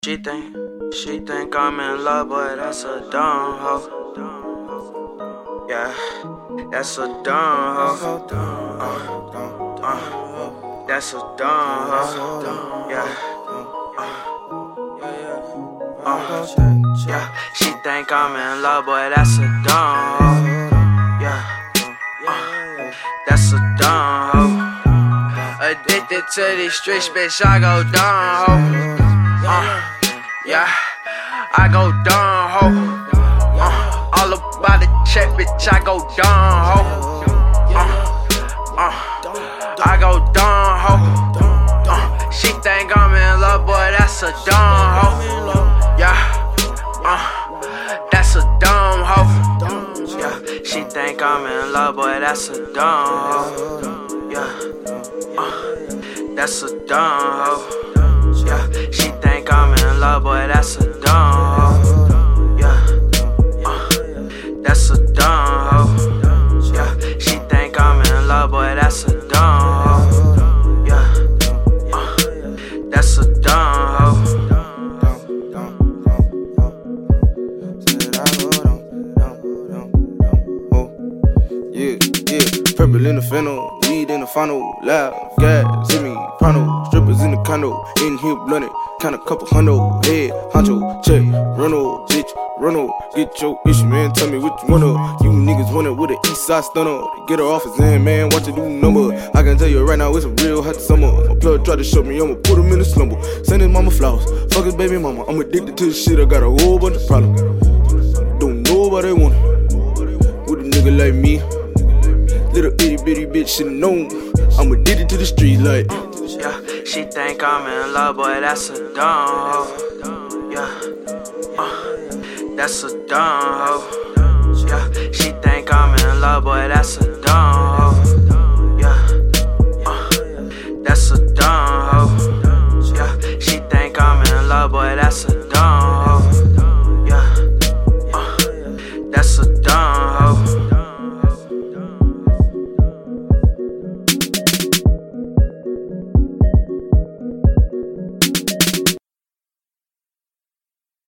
She think I'm in love, but that's a dumb hoe. Yeah, that's a dumb hoe. That's a dumb hoe. Yeah. Yeah, she think I'm in love, boy, that's a dumb hoe. Yeah, that's a dumb hoe. Addicted to these streets, bitch, I go dumb hoe. Yeah, I go dumb hoe. All about the check, bitch, I go dumb hoe. I go dumb hoe. She think I'm in love, boy, that's a dumb hoe. Yeah, that's a dumb hoe. Yeah, she think I'm in love, boy, that's a dumb hoe. Yeah, that's a dumb hoe. Yeah, she think I'm in love, boy, that's a dumb hoe. Yeah, that's a dumb hoe. Yeah, she think I'm in love, boy, that's a dumb hoe. Yeah, that's a dumb hoe. Purple in the fennel, weed in the funnel, loud, gas, hit me, pronto, strippers in the condo, in here blunted, count a couple hundo, head, honcho, check, runo, bitch, runo, get your issue, man, tell me what you wanna, you niggas want it with an east side stunner, get her off his hand, man, watch it do number, I can tell you right now, it's a real hot summer, my plug tried to show me, I'ma put him in a slumber, send his mama flowers, fuck his baby mama, I'm addicted to this shit, I got a whole bunch of problems, don't know what they want, with a nigga like me. Little itty bitty bitch should've known. I'm addicted to the street like. Yeah, she think I'm in love, boy, that's a dumb hoe. Yeah, that's a dumb hoe. Yeah, she think I'm in love, boy, that's a dumb hoe. Yeah, that's a dumb hoe. Yeah, she think I'm in love, boy, that's a dumb hoe.